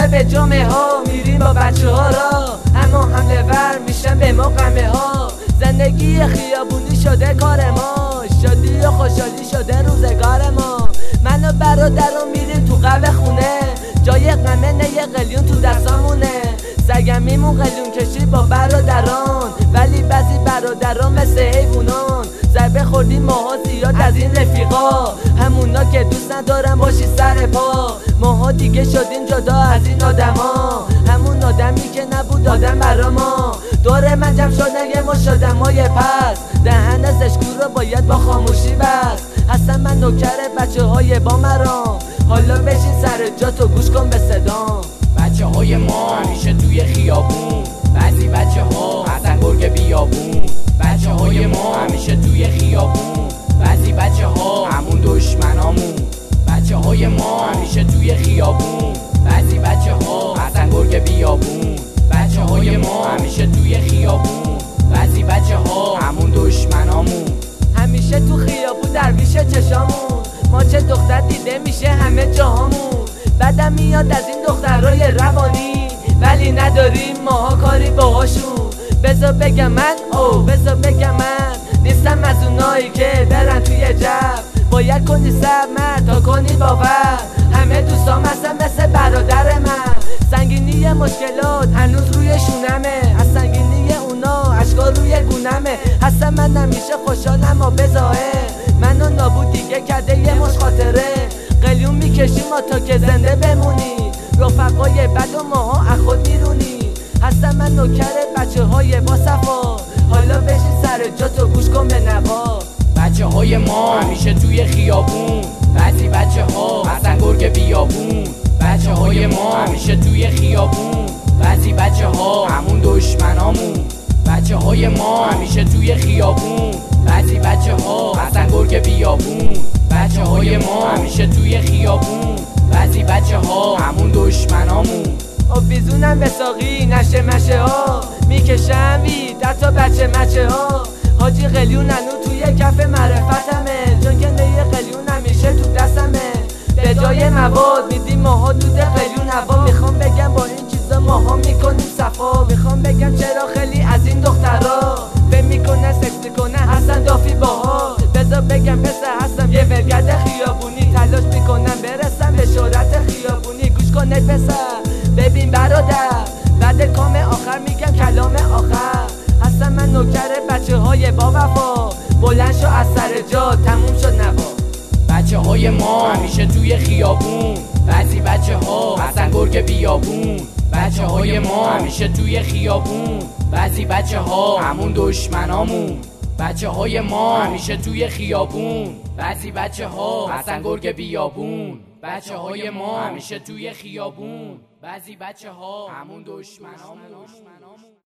لب جامعه ها میریم با بچه ها را، اما حمله ور میشن به ما قمه ها. زندگی خیابونی شده کار ما، شادی و خوشحالی شده روزگار ما. من و برادرم میریم تو قهوه خونه، جای قمه نه یه قلیون تو دستامونه. سگمیمون قلیون کشی با برادران، ولی بعضی برادران مثل حیوانان. ضربه خوردیم ماها زیاد از این رفیقا، همونا که دوست ندارن باشی سر پا. ماها دیگه شدیم جدا از این آدما، همون آدمی که نبود آدم برا ما. دور من جمع شدن یه مش آدمای پس، دهن زشکور رو باید با خاموشی بست. هستم من نوکر بچه های با مرام، حالا بشین سر جات و گوش کن به صدام. بچه های ما همیشه توی خیابون، بعضی بچه ها حسن گرگ بیابون. بچه های ما همیشه توی خیابون، بعضی بچه ها همون دشمنامون. بچه های ما همیشه توی خیابون، بعضی بچه ها حسن گرگ بیابون. بچه های ما همیشه توی خیابون، بعضی بچه ها همون دشمنامون. همیشه تو خیابون درویش چشامون، ما چه دختر دیده میشه همه جاهامون. بعدم میاد از این دخترای روانی، ولی نداریم ماها کاری باهاشون. بذار بگم من بذار بگم من نیستم از اونایی که برن توی جب. باید کنی صبر تا کنی باور، همه دوستام هستن مثل برادر من. سنگینی مشکلات هنوز روی شونمه، از سنگینی اونا اشکا روی گونمه. هستم من همیشه خوشحالم و بزاهه، منو نابود دیگه کرده یه مش خاطره. قلیون میکشیم ما تا که زنده بمونی، رفقای بد و ماها از خود میرونی. هستم من نوکر بچه های با صفا، حالا بشین سر جات و گوش کن به نوا. بچه های ما همیشه توی خیابون، بعضی بچه ها حسن گرگ بیابون. بچه های ما همیشه توی خیابون، بعضی بچه ها همون دشمنامون. بچه های ما همیشه توی خیابون، بعضی بچه ها حسن گرگ بیابون. بچه های ما همیشه توی خیابون، بعضی بچه ها همون دشمنامون. آویزونم به ساقی نشه مشه ها، میکشم در تا بچه مچه ها. حاجی قلیون هنو توی کف معرفتمه، چون که نه قلیون همیشه تو دستمه. به جای مواد میدیم ماها دود قلیون هوا. میخوام بگم با این چیزا ماها میکنیم صفا، میخوام بگم چرا خیلی از این دخترا به میکنن سکس میکنن هستن دافی باها. بذار بگم پسر هستم یه ولگرد خیابونی، تلاش میکنم برسم به شهرت خیابونی. گوش کن ای پسر ببین برادر، بعد کام آخر میگم کلام آخر. هستم من نوکر بچه های با وفا، بلند شو از سر جا تموم شد نوا. بچه های ما همیشه توی خیابون، بعضی بچه ها حسن گرگ بیابون. بچه های ما همیشه توی خیابون، بعضی بچه ها همون دشمنامون. بچه های ما همیشه توی خیابون، بعضی بچه ها حسن گرگ بیابون. بچه های ما همیشه توی خیابون، بعضی بچه ها همون دشمنامون.